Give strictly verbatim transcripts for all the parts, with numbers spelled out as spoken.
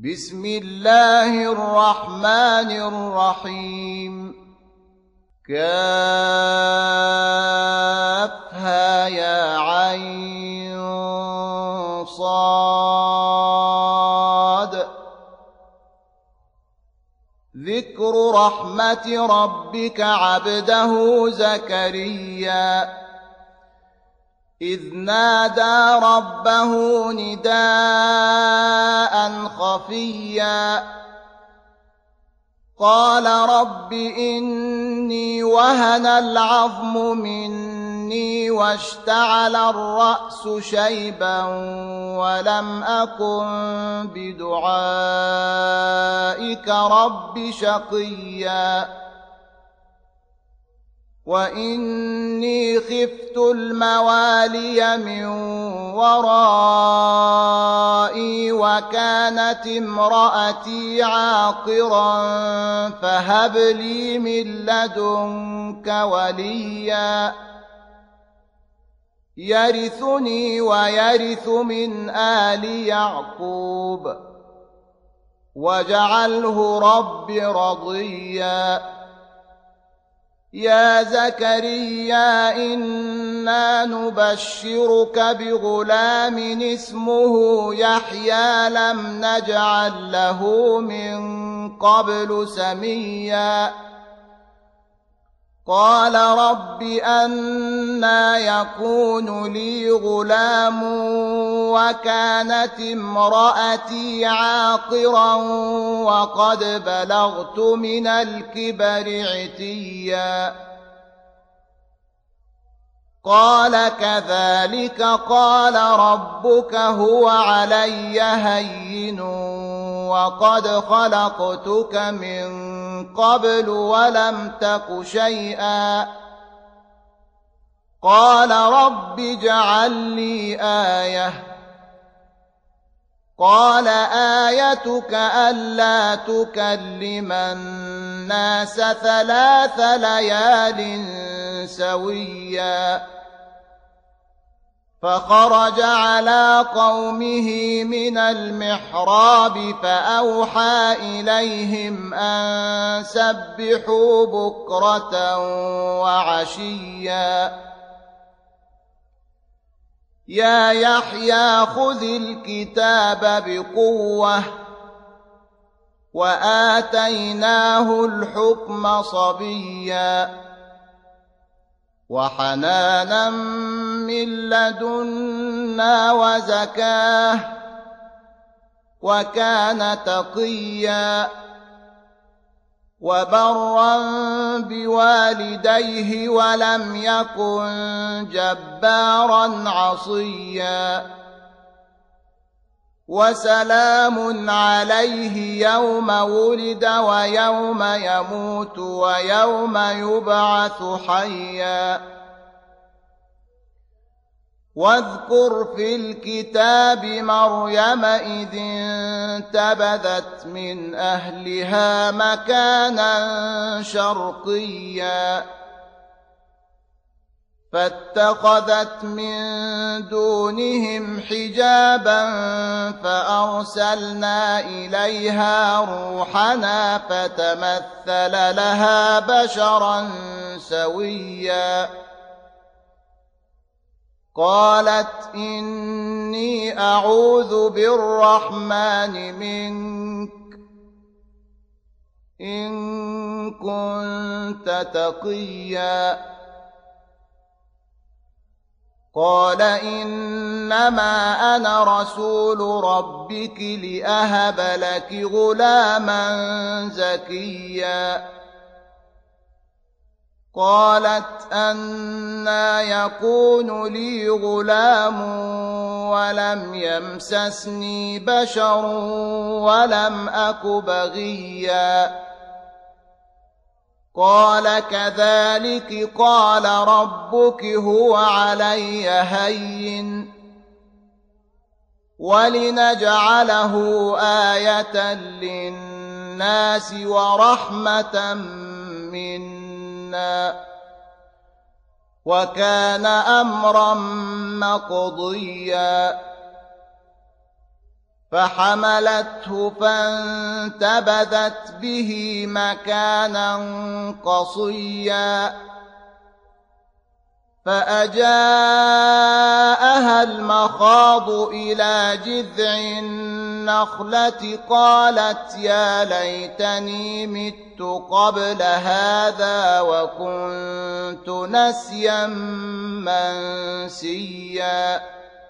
بسم الله الرحمن الرحيم. كافها يا عين صاد. ذكر رحمة ربك عبده زكريا إذ نادى ربه نداء خفيا قال رب إني وهن العظم مني واشتعل الرأس شيبا ولم أكن بدعائك رب شقيا وإني خفت الموالي من ورائي وكانت امرأتي عاقرا فهب لي من لدنك وليا يرثني ويرث من آل يعقوب واجعله رب رضيا. يا زكريا إنا نبشرك بغلام اسمه يحيى لم نجعل له من قبل سميا قال رب أنى يكون لي غلام وكانت امرأتي عاقرا وقد بلغت من الكبر عتيا قال كذلك قال ربك هو علي هين وقد خلقتك من قبل ولم تك شيئا قال رب اجعل لي آية قال آيتك ألا تكلم الناس ثلاث ليال سويا فخرج على قومه من المحراب فأوحى إليهم أن سبحوا بكرة وعشيا يا يحيى خذ الكتاب بقوة وآتيناه الحكم صبيا وحنانا من لدنا وزكاه وكان تقيا وبرا بوالديه ولم يكن جبارا عصيا وسلام عليه يوم ولد ويوم يموت ويوم يبعث حيا واذكر في الكتاب مريم إذ انتبذت من أهلها مكانا شرقيا فاتخذت من دونهم حجابا فأرسلنا إليها روحنا فتمثل لها بشرا سويا قالت إني أعوذ بالرحمن منك إن كنت تقيا قال إنما أنا رسول ربك لأهب لك غلاما زكيا قالت أنى يكون لي غلام ولم يمسسني بشر ولم أك بغيا قال كذلك قال ربك هو علي هين ولنجعله آية للناس ورحمة منا وكان أمرا مقضيا فحملته فانتبذت به مكانا قصيا فأجاءها المخاض إلى جذع النخلة قالت يا ليتني مت قبل هذا وكنت نسيا منسيا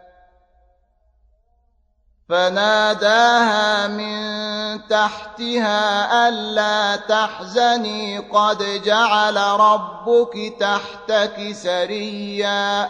فناداها من تحتها ألا تحزني قد جعل ربك تحتك سريا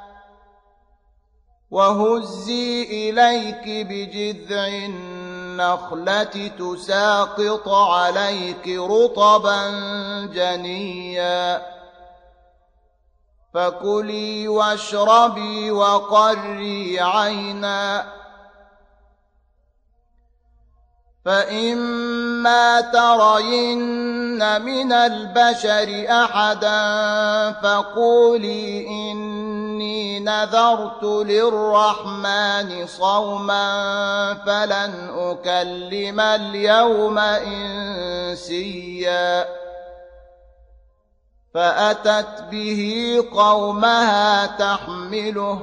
وهزي إليك بجذع النخلة تساقط عليك رطبا جنيا فكلي واشربي وقري عينا فإما ترين من البشر أحدا فقولي إني نذرت للرحمن صوما فلن أكلم اليوم إنسيا فأتت به قومها تحمله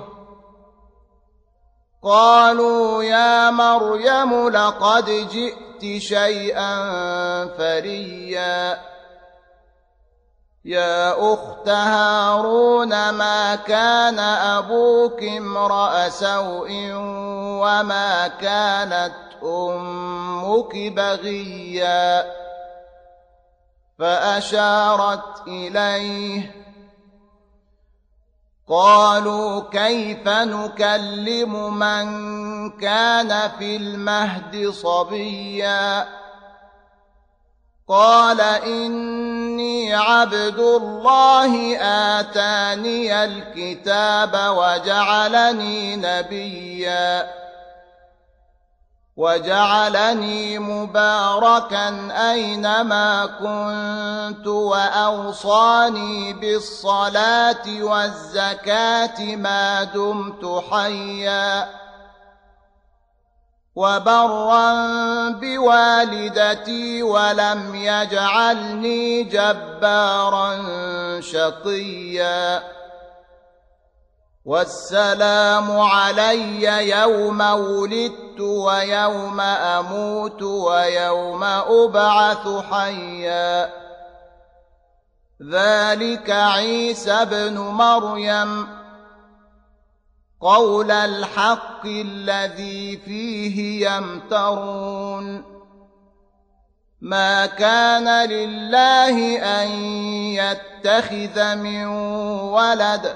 قالوا يا مريم لقد جئت شيئا فريا يا أخت هارون ما كان أبوك امرأ سوء وما كانت أمك بغيا فأشارت إليه قالوا كيف نكلم من كان في المهد صبيا قال إني عبد الله آتاني الكتاب وجعلني نبيا وجعلني مباركا أينما كنت وأوصاني بالصلاة والزكاة ما دمت حيا وبرا بوالدتي ولم يجعلني جبارا شقيا والسلام علي يوم ولدت ويوم أموت ويوم أبعث حيا ذلك عيسى ابن مريم قول الحق الذي فيه يمترون ما كان لله أن يتخذ من ولد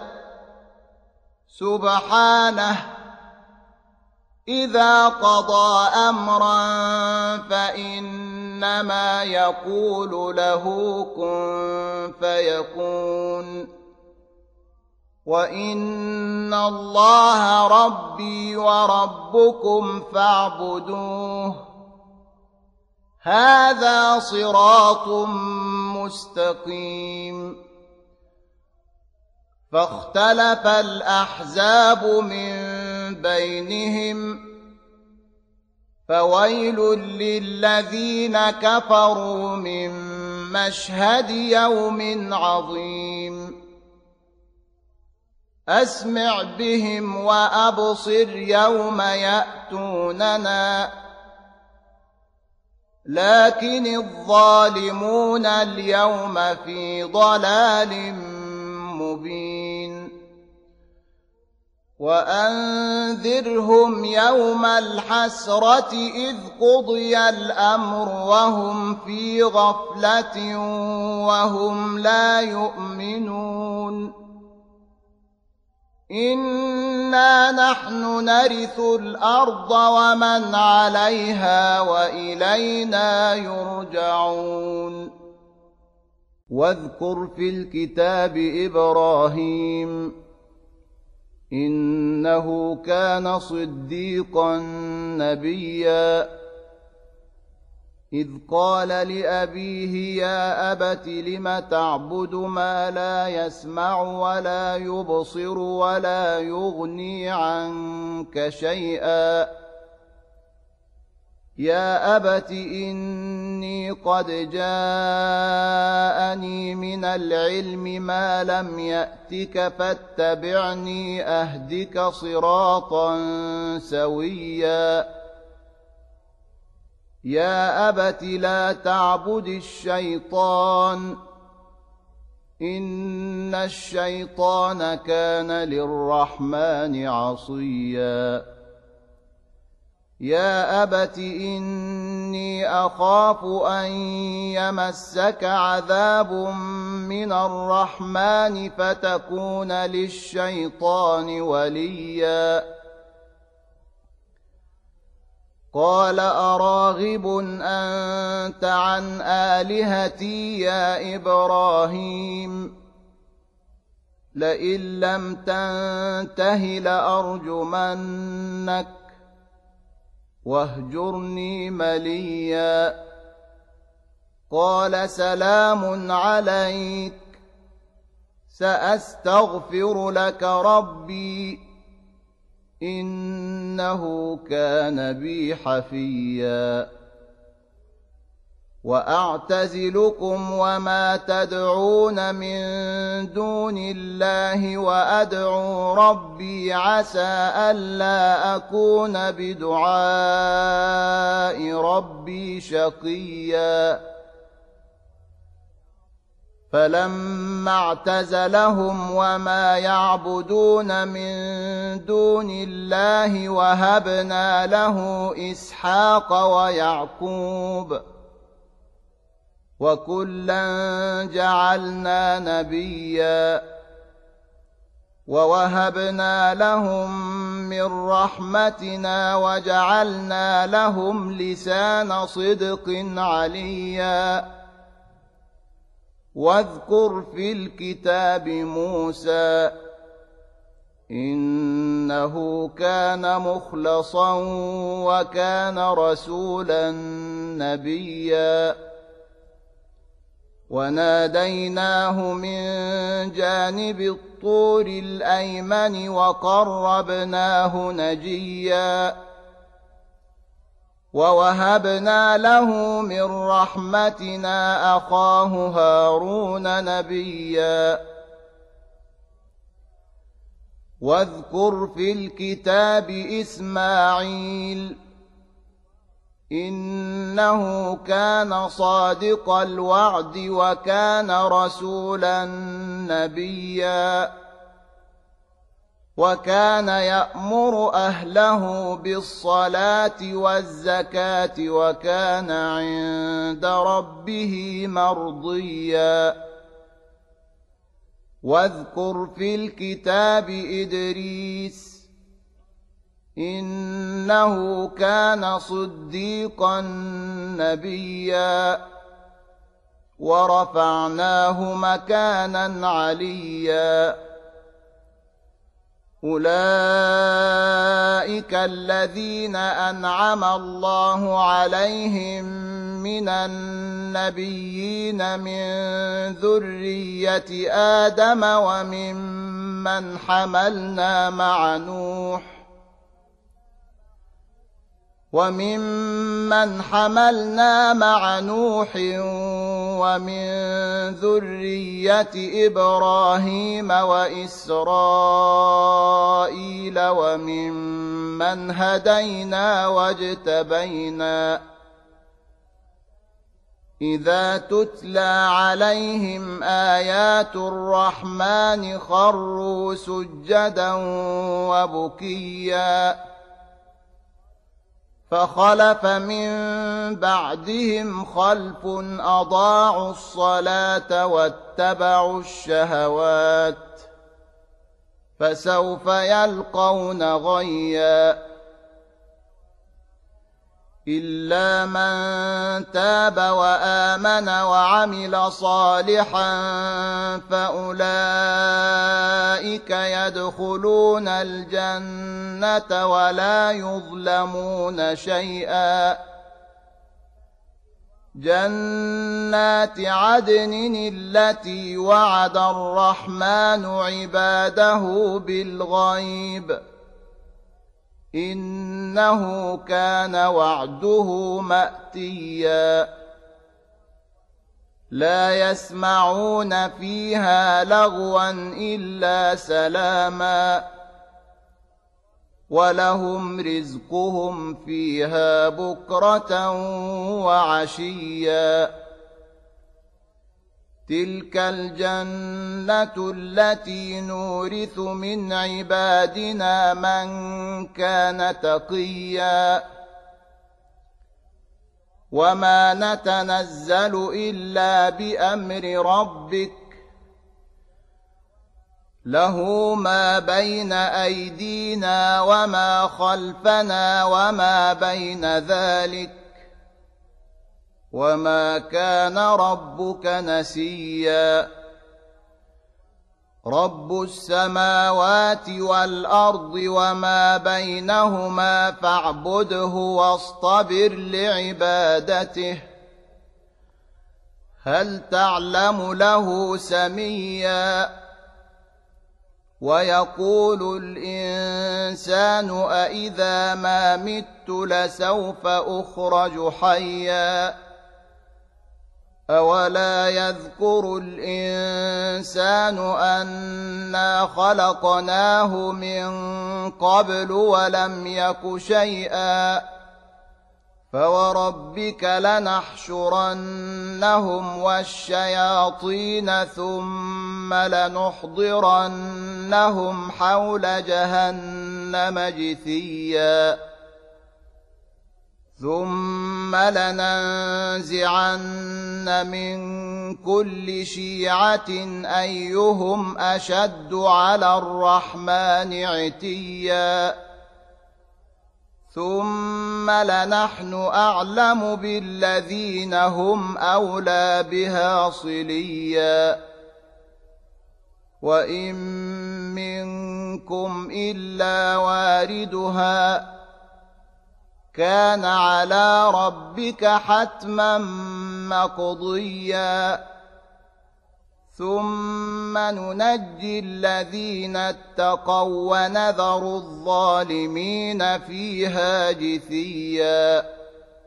سبحانه إذا قضى أمرا فإنما يقول له كن فيكون وإن الله ربي وربكم فاعبدوه هذا صراط مستقيم فاختلف الأحزاب من بينهم فويل للذين كفروا من مشهد يوم عظيم أسمع بهم وأبصر يوم يأتوننا لكن الظالمون اليوم في ضلال مبين وأنذرهم يوم الحسرة إذ قضي الأمر وهم في غفلة وهم لا يؤمنون إنا نحن نرث الأرض ومن عليها وإلينا يرجعون واذكر في الكتاب إبراهيم إنه كان صديقا نبيا إذ قال لأبيه يا أبت لم تعبد ما لا يسمع ولا يبصر ولا يغني عنك شيئا يا أبت إني قد جاءني من العلم ما لم يأتك فاتبعني أهدك صراطا سويا يا أبت لا تعبد الشيطان إن الشيطان كان للرحمن عصيا يا أبت إني أخاف أن يمسك عذاب من الرحمن فتكون للشيطان وليا قال أراغب أنت عن آلهتي يا إبراهيم لئن لم تنته لأرجمنك واهجرني مليا قال سلام عليك سأستغفر لك ربي إنه كان بي حفيا وأعتزلكم وما تدعون من دون الله وأدعو ربي عسى ألا أكون بدعاء ربي شقيا فلما اعتزلهم وما يعبدون من دون الله وهبنا له إسحاق ويعقوب وكلا جعلنا نبيا ووهبنا لهم من رحمتنا وجعلنا لهم لسان صدق عليا واذكر في الكتاب موسى إنه كان مخلصا وكان رسولا نبيا وناديناه من جانب الطور الأيمن وقربناه نجيا ووهبنا له من رحمتنا أخاه هارون نبيا واذكر في الكتاب إسماعيل إنه كان صادق الوعد وكان رسولا نبيا وكان يأمر أهله بالصلاة والزكاة وكان عند ربه مرضيا واذكر في الكتاب إدريس إنه كان صديقا نبيا ورفعناه مكانا عليا أولئك الذين أنعم الله عليهم من النبيين من ذرية آدم وممن حملنا مع نوح وممن حملنا مع نوح ومن ذرية إبراهيم وإسرائيل وممن هدينا واجتبينا إذا تتلى عليهم آيات الرحمن خروا سجدا وبكيا فخلف من بعدهم خلف أضاعوا الصلاة واتبعوا الشهوات فسوف يلقون غيا إلا من تاب وآمن وعمل صالحا فأولئك يدخلون الجنة ولا يظلمون شيئا جنات عدن التي وعد الرحمن عباده بالغيب إنه كان وعده مأتيا لا يسمعون فيها لغوا إلا سلاما ولهم رزقهم فيها بكرة وعشيا تلك الجنة التي نورث من عبادنا من كان تقيا وما نتنزل إلا بأمر ربك له ما بين أيدينا وما خلفنا وما بين ذلك وما كان ربك نسيا رب السماوات والأرض وما بينهما فاعبده واصطبر لعبادته هل تعلم له سميا ويقول الإنسان أإذا ما مت لسوف أخرج حيا أولا يذكر الإنسان أنا خلقناه من قبل ولم يك شيئا فوربك لنحشرنهم والشياطين ثم لنحضرنهم حول جهنم جثيا ثم لننزعن من كل شيعة أيهم أشد على الرحمن عتيا ثم لنحن أعلم بالذين هم أولى بها صليا وإن منكم إلا واردها كان على ربك حتما مقضيا ثم ننجي الذين اتقوا ونذر الظالمين فيها جثيا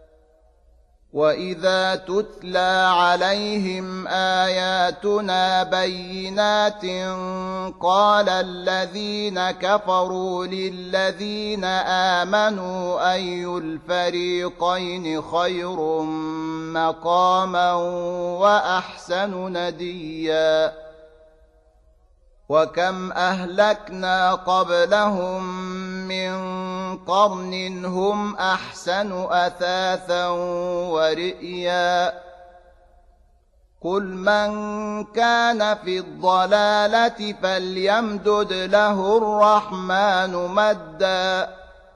وإذا تتلى عليهم آياتنا بينات قال الذين كفروا للذين آمنوا أي الفريقين خير مقاما وأحسن نديا وكم أهلكنا قبلهم من قرن هم أحسن أثاثا ورئيا قل من كان في الضلالة فليمدد له الرحمن مدا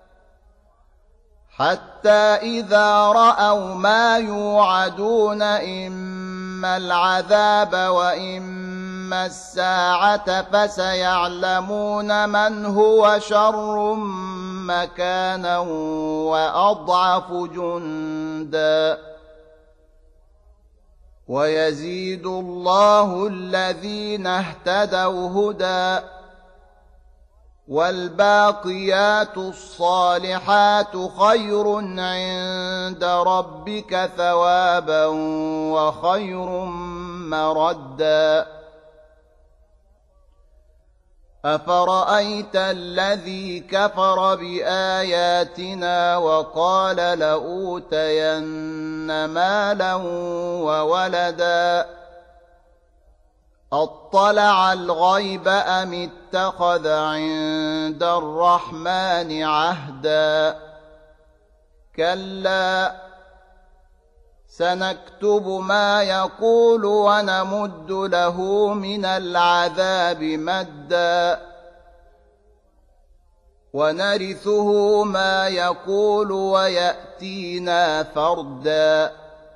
حتى إذا رأوا ما يوعدون إما العذاب وإما الساعة فسيعلمون من هو شر مكانا وأضعف جندا ويزيد الله الذين اهتدوا هدى والباقيات الصالحات خير عند ربك ثوابا وخير مردا أفرأيت الذي كفر بآياتنا وقال لأوتين مالا وولدا أطلع الغيب أم اتخذ عند الرحمن عهدا كلا سنكتب ما يقول ونمد له من العذاب مدا ونرثه ما يقول ويأتينا فردا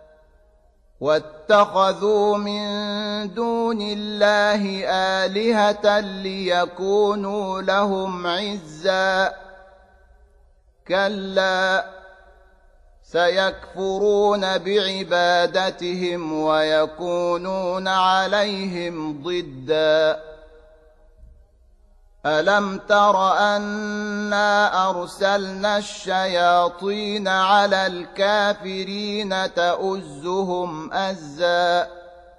واتخذوا من دون الله آلهة ليكونوا لهم عزا كلا سيكفرون بعبادتهم ويكونون عليهم ضدا ألم تر أنا أرسلنا الشياطين على الكافرين تؤزهم أزا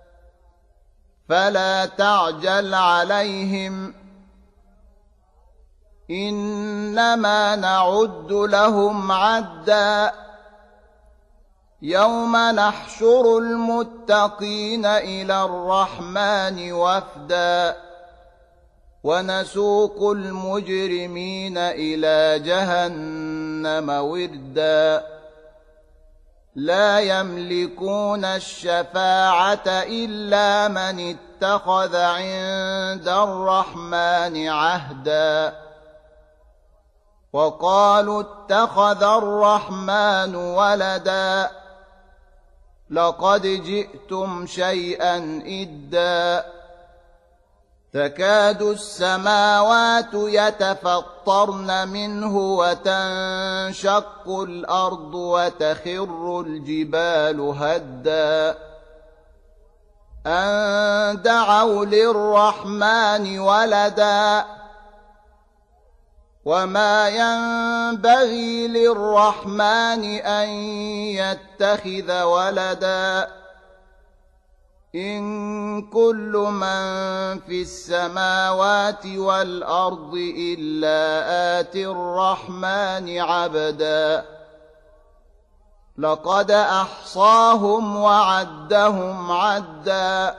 فلا تعجل عليهم إنما نعد لهم عدا يوم نحشر المتقين إلى الرحمن وفدا ونسوق المجرمين إلى جهنم وردا لا يملكون الشفاعة إلا من اتخذ عند الرحمن عهدا وقالوا اتخذ الرحمن ولدا لقد جئتم شيئا إدا تكاد السماوات يتفطرن منه وتنشق الأرض وتخر الجبال هدا أن دعوا للرحمن ولدا وما ينبغي للرحمن أن يتخذ ولدا إن كل من في السماوات والأرض إلا آتي الرحمن عبدا لقد أحصاهم وعدهم عدا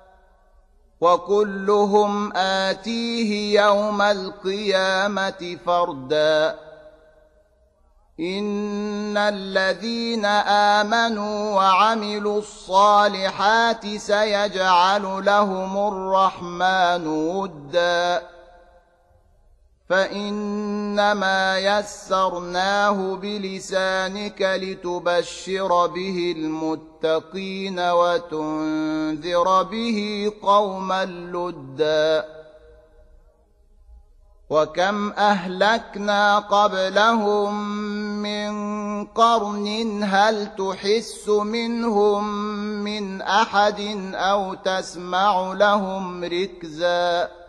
وكلهم آتيه يوم القيامة فردا إن الذين آمنوا وعملوا الصالحات سيجعل لهم الرحمن ودا فإنما يسرناه بلسانك لتبشر به المتقين وتنذر به قوما لدا وكم أهلكنا قبلهم من قرن هل تحس منهم من أحد أو تسمع لهم ركزا